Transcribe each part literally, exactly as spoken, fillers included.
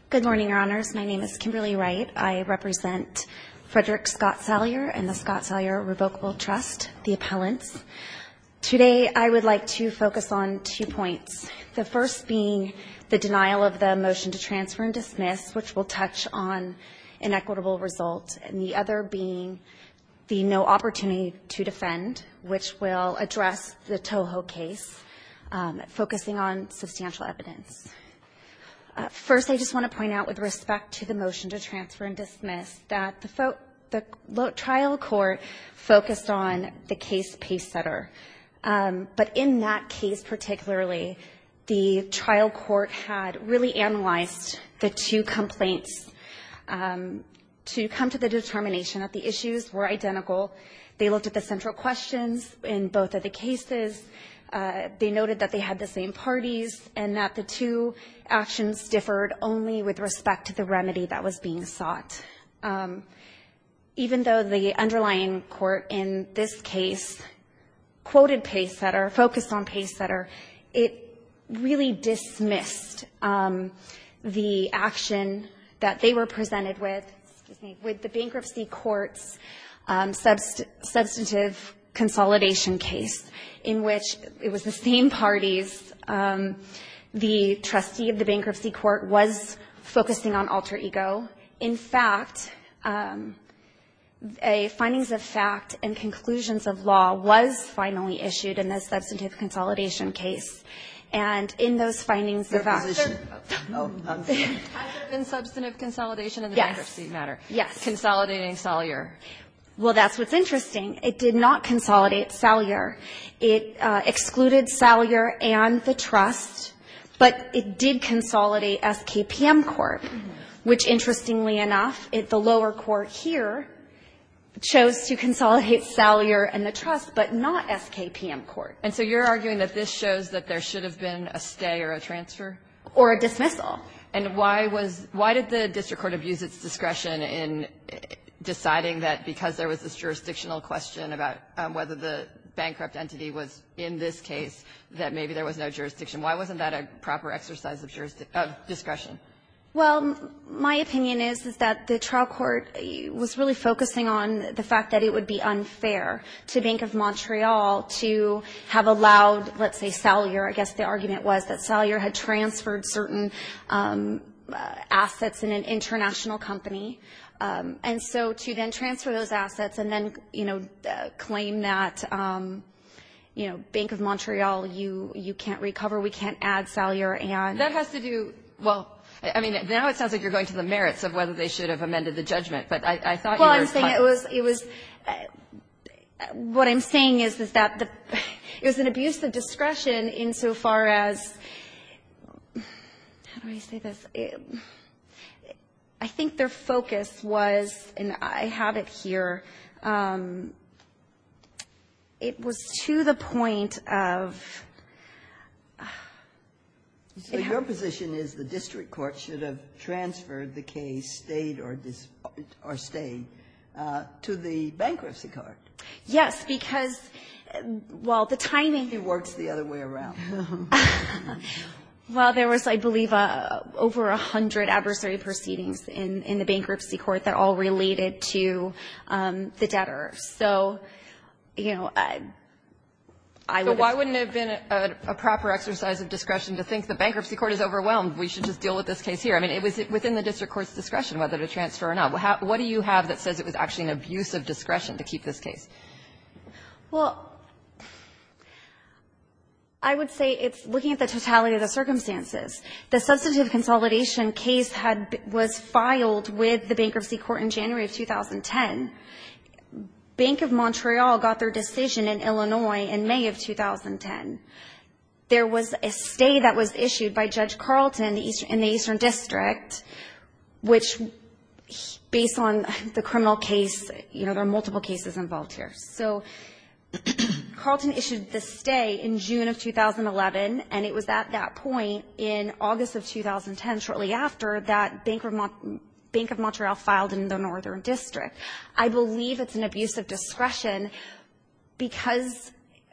Good morning, Your Honors. My name is Kimberly Wright. I represent Frederick Scott Salyer and the Scott Salyer Revocable Trust, the appellants. Today, I would like to focus on two points. The first being the denial of the motion to transfer and dismiss, which will touch on an equitable result, and the other being the no opportunity to defend, which will address the Toho case, um, focusing on substantial evidence. Uh, first, I just want to point out with respect to the motion to transfer and dismiss that the, fo- the trial court focused on the case Pacesetter. Um, but in that case particularly, the trial court had really analyzed the two complaints um, to come to the determination that the issues were identical. They looked at the central questions in both of the cases. Uh, they noted that they had the same parties and that the two actions differed only with respect to the remedy that was being sought. Um, even though the underlying court in this case quoted Pacesetter, focused on Pacesetter, it really dismissed um, the action that they were presented with, excuse me, with the bankruptcy court's um, subst- substantive consolidation case, in which it was the same parties. Um, the trustee of the bankruptcy court was focusing on alter ego. In fact, um, a findings of fact and conclusions of law was finally issued in the substantive consolidation case. And in those findings of fact, oh, I'm sorry. Has there been substantive consolidation in the yes. bankruptcy matter? Yes. Consolidating Salyer. Well, that's what's interesting. It did not consolidate Salyer. It uh, excluded Salyer and the trust, but it did consolidate S K P M Corp, mm-hmm. which, interestingly enough, it, the lower court here chose to consolidate Salyer and the trust, but not S K P M Corp. And so you're arguing that this shows that there should have been a stay or a transfer? Or a dismissal. And why was why did the district court abuse its discretion in deciding that because there was this jurisdictional question about um, whether the bankrupt entity was in this case, that maybe there was no jurisdiction? Why wasn't that a proper exercise of, jurisdi- of discretion? Well, my opinion is, is that the trial court was really focusing on the fact that it would be unfair to Bank of Montreal to have allowed, let's say, Salyer. I guess the argument was that Salyer had transferred certain um, uh, assets in an international company. Um, and so to then transfer those assets and then, you know, uh, claim that, um, you know, Bank of Montreal, you, you can't recover, we can't add Salyer and... That has to do, well... I mean, now it sounds like you're going to the merits of whether they should have amended the judgment, but I, I thought well, you were... Well, I'm saying it was, it was, uh, what I'm saying is, is that the, it was an abuse of discretion insofar as, how do I say this? It, I think their focus was, and I have it here, um, it was to the point of... So your position is the district court should have transferred the case, stayed or dis, or stayed, uh, to the bankruptcy court? Yes, because, well, the timing... It works the other way around. Well, there was, I believe, uh, over a hundred adversary proceedings in, in the bankruptcy court that all related to um, the debtor. So, you know... Uh, I so why wouldn't it have been a, a proper exercise of discretion to think the bankruptcy court is overwhelmed, we should just deal with this case here? I mean, it was within the district court's discretion whether to transfer or not. How, what do you have that says it was actually an abuse of discretion to keep this case? Well, I would say it's looking at the totality of the circumstances. The substantive consolidation case had was filed with the bankruptcy court in January of two thousand ten. Bank of Montreal got their decision in Illinois in May of two thousand ten. There was a stay that was issued by Judge Carlton in the Eastern District, which, based on the criminal case, you know, there are multiple cases involved here. So Carlton issued the stay in June of two thousand eleven, and it was at that point in August of two thousand ten, shortly after, that Bank of Montreal Bank of Montreal filed in the Northern District. I believe it's an abuse of discretion because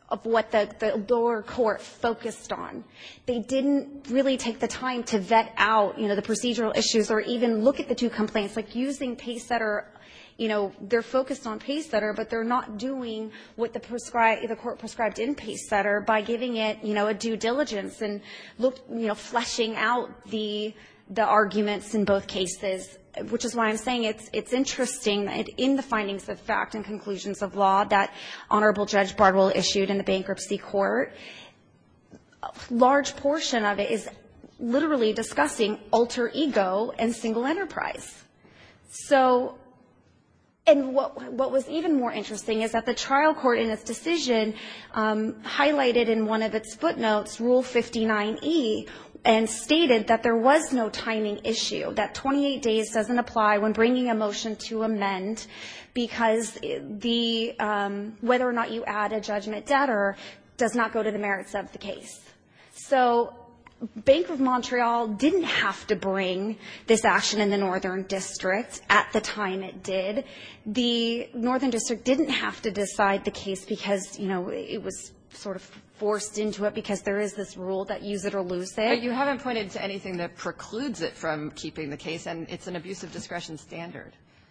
of what the, the lower court focused on. They didn't really take the time to vet out, you know, the procedural issues or even look at the two complaints, like using Pacesetter. You know, they're focused on Pacesetter, but they're not doing what the prescribe, the court prescribed in Pacesetter by giving it, you know, a due diligence and look, you know, fleshing out the the arguments in both cases, which is why I'm saying it's it's interesting that in the findings of fact and conclusions of law that Honorable Judge Bardwell issued in the bankruptcy court, a large portion of it is literally discussing alter ego and single enterprise. So, and what what was even more interesting is that the trial court in its decision um, highlighted in one of its footnotes Rule fifty-nine E and stated that there was no timing issue, that twenty-eight days doesn't apply when bringing a motion to amend because the um, whether or not you add a judgment debtor does not go to the merits of the case. So Bank of Montreal didn't have to bring this action in the Northern District at the time it did. The Northern District didn't have to decide the case because, you know, it was sort of forced into it because there is this rule that use it or lose it. But you haven't pointed to anything that precludes it from keeping the case, and it's an abuse of discretion standard.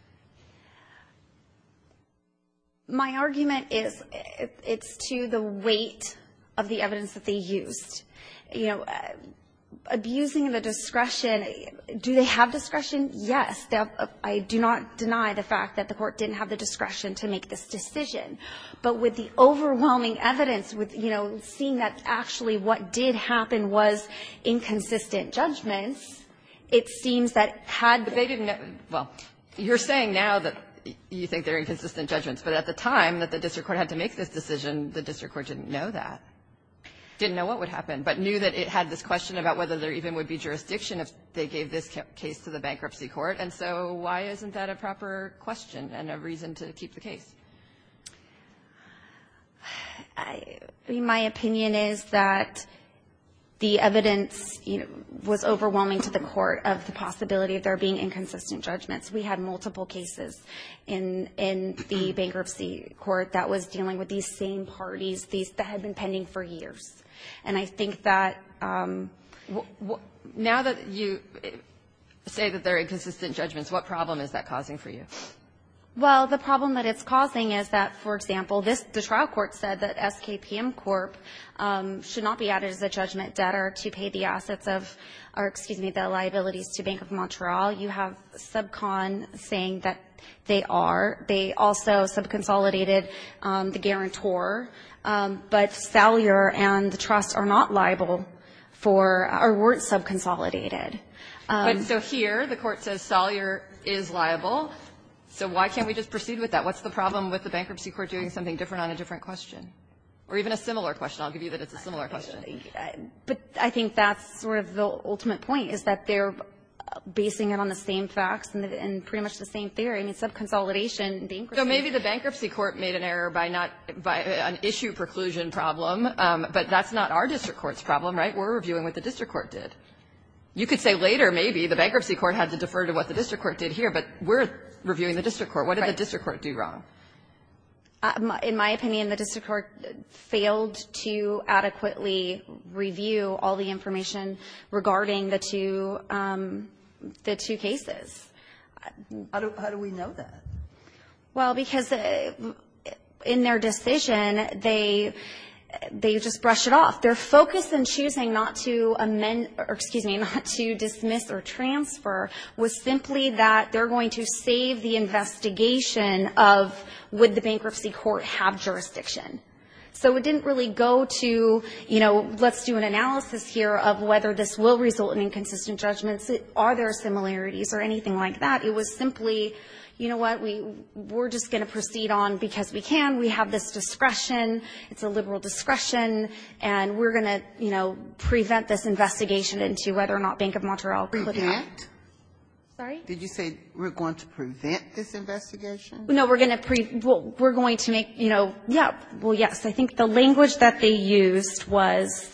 My argument is it's to the weight of the evidence that they used. You know, uh, abusing the discretion, do they have discretion? Yes. Have, uh, I do not deny the fact that the court didn't have the discretion to make this decision. But with the overwhelming evidence, with, you know, seeing that actually what did happen was inconsistent judgments, it seems that had But they didn't know, well, you're saying now that you think they're inconsistent judgments, but at the time that the district court had to make this decision, the district court didn't know that. Didn't know what would happen, but knew that it had this question about whether there even would be jurisdiction if they gave this case to the bankruptcy court. And so why isn't that a proper question and a reason to keep the case? I, I mean, my opinion is that the evidence, you know, was overwhelming to the court of the possibility of there being inconsistent judgments. We had multiple cases in in the bankruptcy court that was dealing with these same parties, these that had been pending for years. And I think that um, now that you say that there are inconsistent judgments, what problem is that causing for you? Well, the problem that it's causing is that, for example, this the trial court said that S K P M Corp um, should not be added as a judgment debtor to pay the assets of, or excuse me, the liabilities to Bank of Montreal. You have Subcon saying that they are. They also subconsolidated um, the guarantor, um, but Salyer and the trust are not liable for, or weren't subconsolidated. Um, but so here, the court says Salyer is liable. So why can't we just proceed with that? What's the problem with the bankruptcy court doing something different on a different question? Or even a similar question. I'll give you that it's a similar question. But I think that's sort of the ultimate point, is that they're basing it on the same facts and, the, and pretty much the same theory. I mean, subconsolidation, bankruptcy. So maybe the bankruptcy court made an error by not, by an issue preclusion problem, um, but that's not our district court's problem, right? We're reviewing what the district court did. You could say later maybe the bankruptcy court had to defer to what the district court did here, but we're reviewing the district court. What did right. the district court do wrong? Uh, in my opinion, the district court failed to adequately review all the information regarding the two um, the two cases. How do, how do we know that? Well, because uh, in their decision, they they just brush it off. Their focus in choosing not to amend, or excuse me, not to dismiss or transfer was simply that they're going to save the investigation of would the bankruptcy court have jurisdiction. So it didn't really go to, you know, let's do an analysis here of whether this will result in inconsistent judgments. Are there similarities or anything like that? It was simply, you know what, we, we're just going to proceed on because we can. We have this discretion. It's a liberal discretion. And we're going to, you know, prevent this investigation into whether or not Bank of Montreal could have. Prevent? Sorry? Did you say we're going to prevent this investigation? No, we're going to pre, well, we're going to make, you know, yeah, well, yes. I think the language that they used was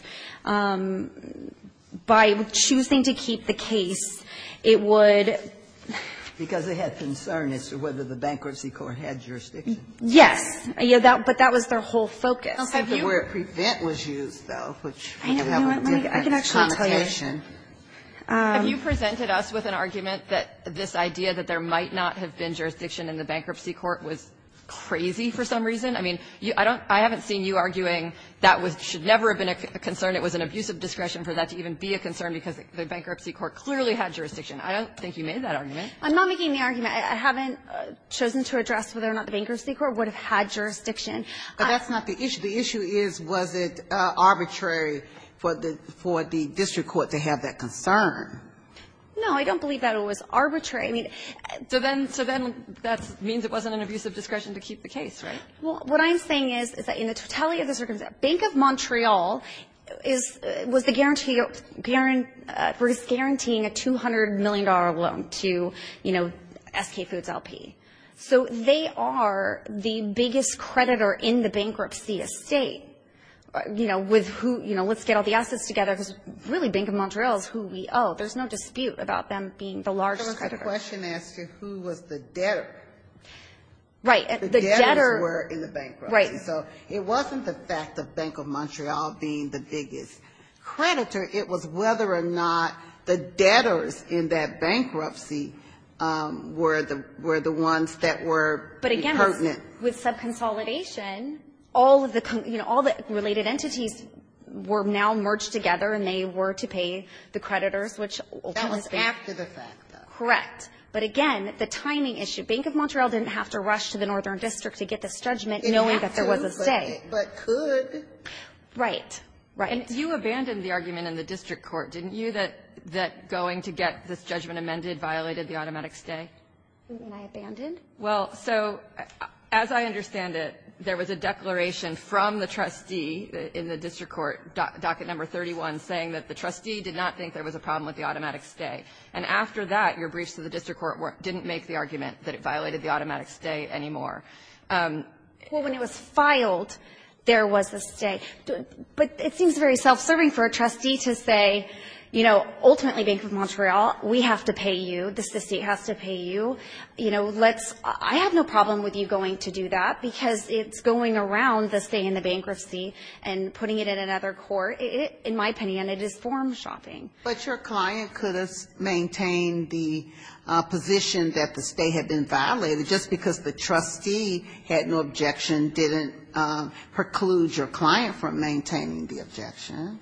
um, by choosing to keep the case, it would, Because they had concern as to whether the bankruptcy court had jurisdiction. Yes. Yeah, that, but that was their whole focus. I don't think the word prevent was used, though, which I know, would have you know a what, let me- different I can actually tell you. connotation. Have you presented us with an argument that this idea that there might not have been jurisdiction in the bankruptcy court was crazy for some reason? I mean, you, I don't, I haven't seen you arguing that was should never have been a, a concern. It was an abuse of discretion for that to even be a concern because the bankruptcy court clearly had jurisdiction. I don't think you made that argument. I'm not making the argument. I, I haven't uh, chosen to address whether or not the bankruptcy court would have had jurisdiction. But I, that's not the issue. The issue is, was it uh, arbitrary for the for the district court to have that concern? No, I don't believe that it was arbitrary. I mean, So then, so then that means it wasn't an abuse of discretion to keep the case, right? well, what I'm saying is, is that in the totality of the circumstance, Bank of Montreal is uh, was the guarantee, guarantee uh, was guaranteeing a two hundred million dollars loan to, you know, S K Foods L P. So they are the biggest creditor in the bankruptcy estate. You know, with who, you know, let's get all the assets together because really Bank of Montreal is who we owe. There's no dispute about them being the largest There was creditor. a question as to who was the debtor. Right. The, the debtors debtor were in the bankruptcy. Right. So it wasn't the fact of Bank of Montreal being the biggest creditor. It was whether or not the debtors in that bankruptcy um, were the were the ones that were But again, pertinent. with, with subconsolidation, all of the, con- you know, all the related entities were now merged together and they were to pay the creditors, which That ultimately was after the fact, though. correct. But again, the timing issue, Bank of Montreal didn't have to rush to the Northern District to get this judgment Didn't knowing have that there to, was a but stay. it- But could. Right. Right. And you abandoned the argument in the district court, didn't you, that, that going to get this judgment amended violated the automatic stay? And I abandoned? Well, so uh, as I understand it, there was a declaration from the trustee in the district court, doc, docket number thirty-one, saying that the trustee did not think there was a problem with the automatic stay. And after that, your briefs to the district court were, didn't make the argument that it violated the automatic stay anymore. Um, Well, when it was filed, there was a stay. But it seems very self-serving for a trustee to say, you know, ultimately, Bank of Montreal, we have to pay you. This estate has to pay you. You know, let's – I have no problem with you going to do that because it's going around the stay in the bankruptcy and putting it in another court. It, it, in my opinion, it is form shopping. But your client could have maintained the uh, position that the stay had been violated just because the trustee had no objection didn't uh, preclude your client from maintaining the objection.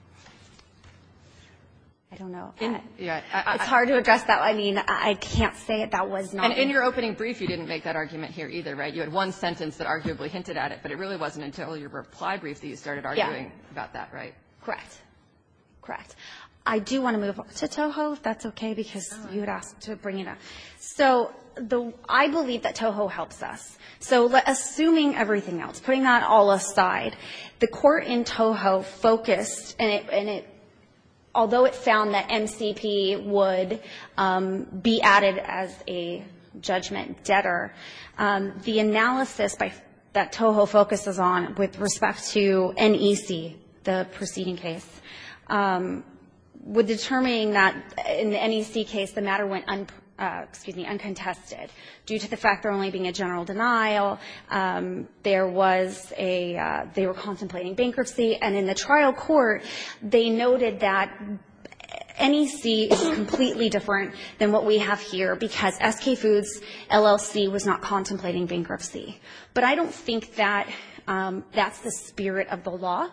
I don't know. in, I, yeah, I, I, it's hard to address that. I mean, I, I can't say it. That was not. And in your opening brief, you didn't make that argument here either, right? You had one sentence that arguably hinted at it, but it really wasn't until your reply brief that you started arguing Yeah. about that, right? Correct. Correct. I do want to move on to Toho, if that's okay, because you had asked to bring it up. So the, I believe that Toho helps us. So let, assuming everything else, putting that all aside, the court in Toho focused, and it, and it although it found that M C P would um, be added as a judgment debtor, um, the analysis by, that Toho focuses on with respect to N E C, the preceding case, um, would determining that in the N E C case, the matter went un, uh, excuse me, uncontested due to the fact there only being a general denial. Um, there was a, uh, they were contemplating bankruptcy, and in the trial court, they noted that N E C is completely different than what we have here because S K Foods L L C was not contemplating bankruptcy. But I don't think that um, that's the spirit of the law,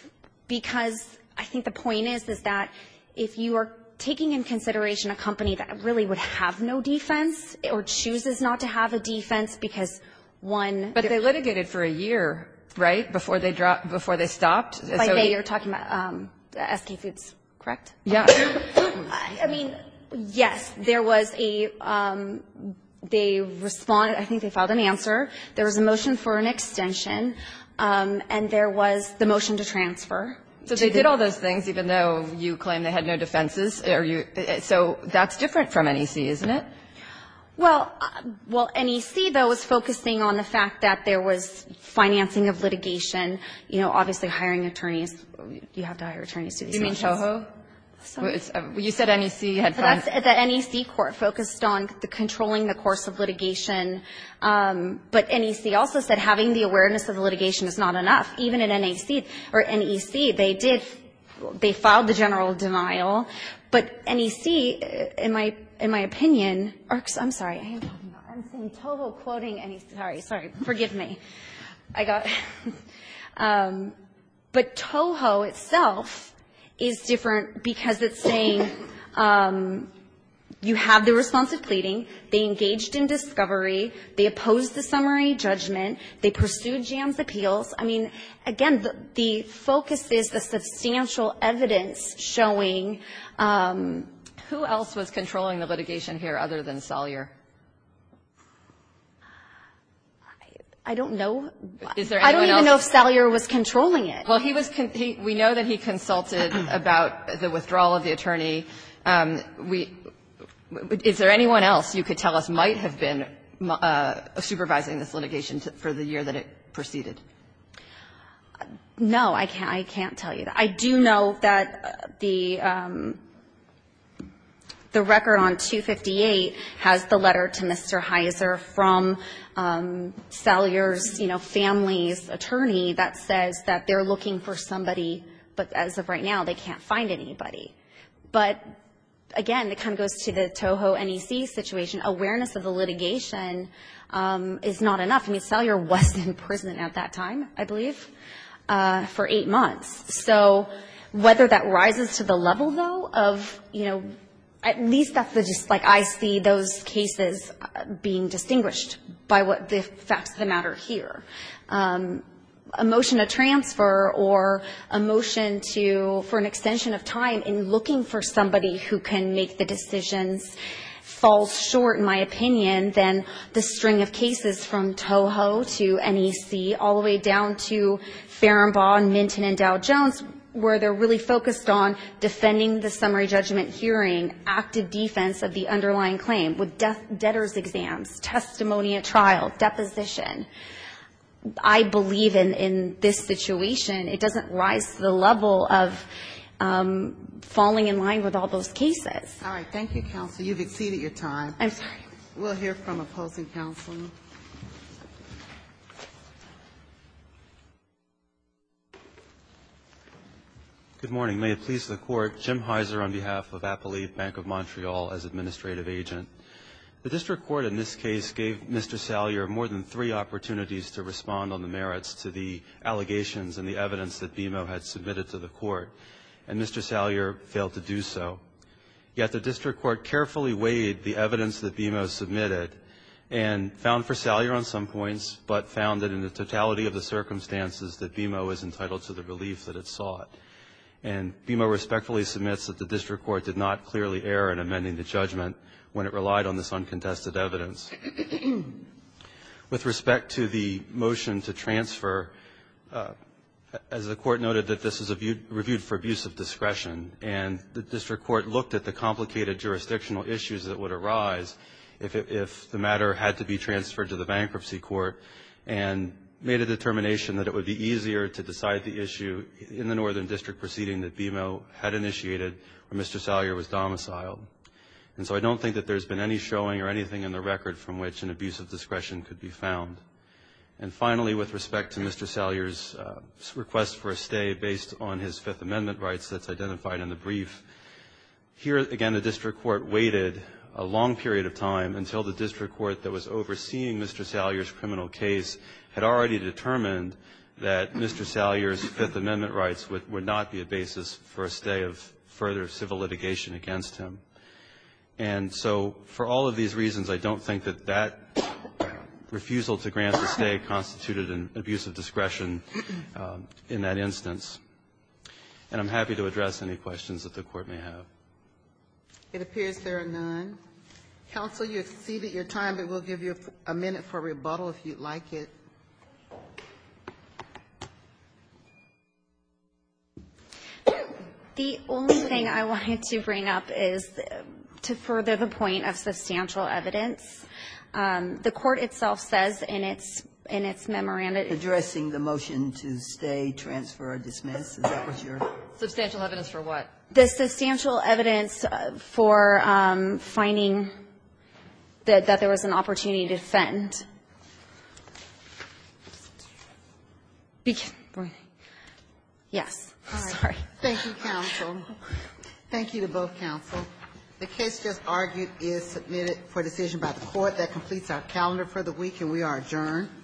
because I think the point is, is that if you are taking in consideration a company that really would have no defense or chooses not to have a defense because one. But they litigated for a year, right, before they dropped, before they stopped. By so they, it, you're talking about um, S K Foods, correct? Yeah. I, I mean, yes, there was a. Um, they responded. I think they filed an answer. There was a motion for an extension, um, and there was the motion to transfer. So they did all those things, even though you claim they had no defenses. Or you, so that's different from N E C, isn't it? Well, uh, well, N E C, though, was focusing on the fact that there was financing of litigation. You know, obviously hiring attorneys. You have to hire attorneys to these You mean motions. Toho? Sorry? It's, uh, you said N E C had So found... that's the N E C court focused on the controlling the course of litigation. Um, but N E C also said having the awareness of the litigation is not enough. Even at N E C or N E C, they did, they filed the general denial. But N E C, in my in my opinion, or I'm sorry, I am talking about, I'm saying Toho quoting N E C. Sorry, sorry, forgive me. I got. um, but Toho itself is different because it's saying um, you have the responsive pleading, they engaged in discovery, they opposed the summary judgment, they pursued Jam's appeals. I mean, again, the, the focus is the substantial evidence showing. Um, Who else was controlling the litigation here other than Salyer? I don't know. Is there I don't anyone even know if else? Salyer was controlling it. Well, he was. Con- he, we know that he consulted about the withdrawal of the attorney. Um, we. Is there anyone else you could tell us might have been uh, supervising this litigation to, for the year that it proceeded? No, I can't. I can't tell you that. I do know that uh, the. Um, The record on two fifty-eight has the letter to Mister Heiser from um, Salyer's, you know, family's attorney that says that they're looking for somebody, but as of right now, they can't find anybody. But again, it kind of goes to the Toho N E C situation. Awareness of the litigation um, is not enough. I mean, Salyer was in prison at that time, I believe, uh, for eight months. So whether that rises to the level, though, of, you know, at least that's the just like I see those cases being distinguished by what the facts of the matter here. Um, a motion to transfer or a motion to for an extension of time in looking for somebody who can make the decisions falls short, in my opinion, than the string of cases from Toho to N E C all the way down to Fehrenbaugh, Minton, and Dow Jones, where they're really focused on defending the summary judgment hearing, active defense of the underlying claim with death, debtor's exams, testimony at trial, deposition. I believe in, in this situation, it doesn't rise to the level of um, falling in line with all those cases. All right. Thank you, counsel. You've exceeded your time. I'm sorry. We'll hear from opposing counsel. Good morning. May it please the Court. Jim Heiser on behalf of Appellate Bank of Montreal as administrative agent. The district court in this case gave Mister Salyer more than three opportunities to respond on the merits to the allegations and the evidence that B M O had submitted to the court, and Mister Salyer failed to do so. Yet the district court carefully weighed the evidence that B M O submitted and found for Salyer on some points, but found that in the totality of the circumstances that B M O is entitled to the relief that it sought. And B M O respectfully submits that the district court did not clearly err in amending the judgment when it relied on this uncontested evidence. With respect to the motion to transfer, uh, as the court noted that this is viewed, reviewed for abuse of discretion, and the district court looked at the complicated jurisdictional issues that would arise if, it, if the matter had to be transferred to the bankruptcy court, and made a determination that it would be easier to decide the issue in the Northern District proceeding that B M O had initiated where Mister Salyer was domiciled. And so I don't think that there's been any showing or anything in the record from which an abuse of discretion could be found. And finally, with respect to Mister Salyer's uh, request for a stay based on his Fifth Amendment rights that's identified in the brief, here again the district court waited a long period of time until the district court that was overseeing Mister Salyer's criminal case had already determined that Mister Salyer's Fifth Amendment rights would, would not be a basis for a stay of further civil litigation against him. And so for all of these reasons, I don't think that that refusal to grant the stay constituted an abuse of discretion um, in that instance. And I'm happy to address any questions that the Court may have. It appears there are none. Counsel, you exceeded your time, but we'll give you a minute for rebuttal if you'd like it. The only thing I wanted to bring up is to further the point of substantial evidence. Um, the court itself says in its in its memorandum addressing the motion to stay, transfer, or dismiss. Is that what you're? Substantial evidence for what? the substantial evidence uh, for um, finding that, that there was an opportunity to defend. Beca- yes, All right. sorry. Thank you, counsel. Thank you to both counsel. The case just argued is submitted for decision by the court. That completes our calendar for the week, and we are adjourned.